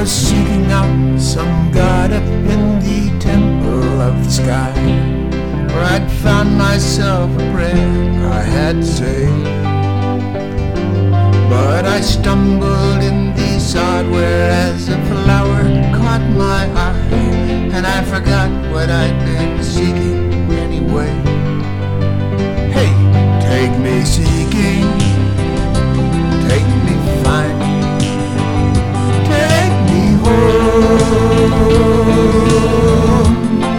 was seeking out some god up in the temple of the sky, where I'd found myself a prayer I had to say. But I stumbled in the sod whereas a flower caught my eye, and I forgot what I'd been seeking anyway. Hey, take me seeking, take me finding, take me home.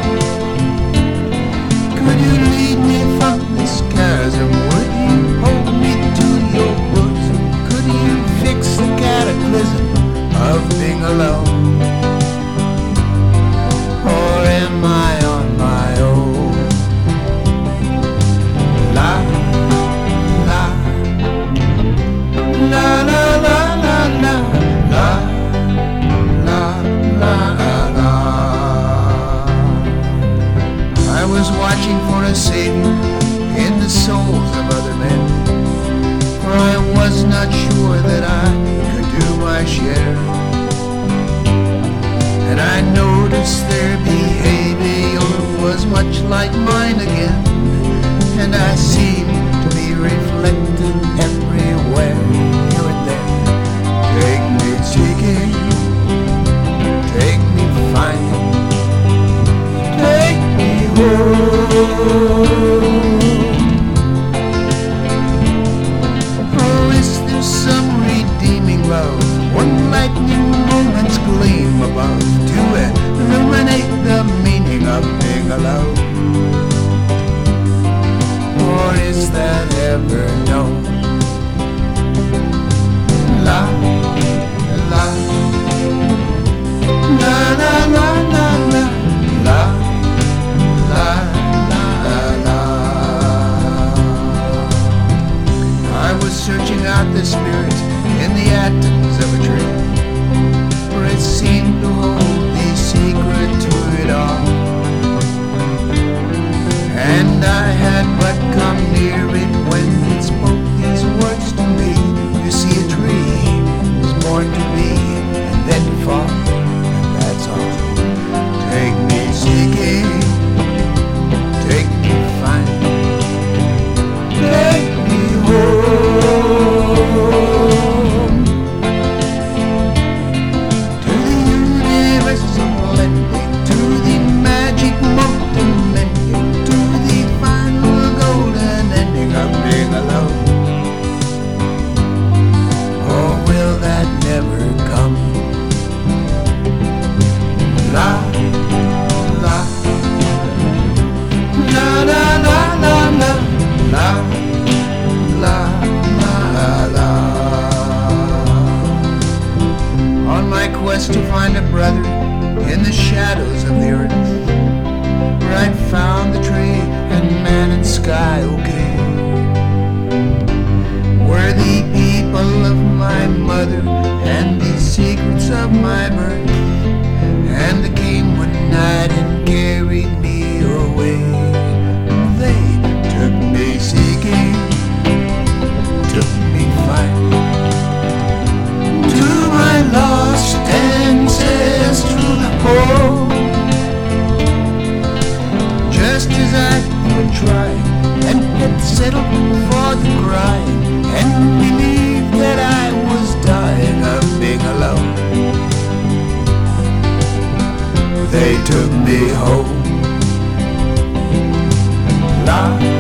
Could you lead me from this chasm? Would you hold me to your bosom? Could you fix the cataclysm of being alone? Or am I on my own? La, la, la, la, la, la, la, la, la, la, la. I was watching for a savior in the souls of other men, for I was not sure that I could do my share. And I noticed their behavior was much like mine again, and I seemed to be reflected everywhere, here and there. Take me seeking, take me finding, take me home. Oh, is there some redeeming love, one lightning moment's gleam above, to illuminate the meaning of being alone? Or is that ever known? La, la, la, la, la, la, la, la, la, la, la. I was searching out the spirit in the atoms of a tree, for it seemed to hold the secret to it all. And I had but come near it when it spoke these words to me. You see, a tree is born to be and then to fall, and that's all. Take me seeking, take me finding, take me home. To the universal ending, to the magic molten ending, to the final golden ending of being alone. Or will that never come? La, la, la, la, la, la, la, la, la, la, la. On my quest to find a brother in the shadows of the earth, where I'd found the tree and man and sky okay, were the people of my mother and the secrets of my birth, and they came one night and carried me away. They took me seeking, took me finding, to my lost ancestral home. Just as I would try and get settled for the cry, and believe that I was dying of being alone, they took me home. La,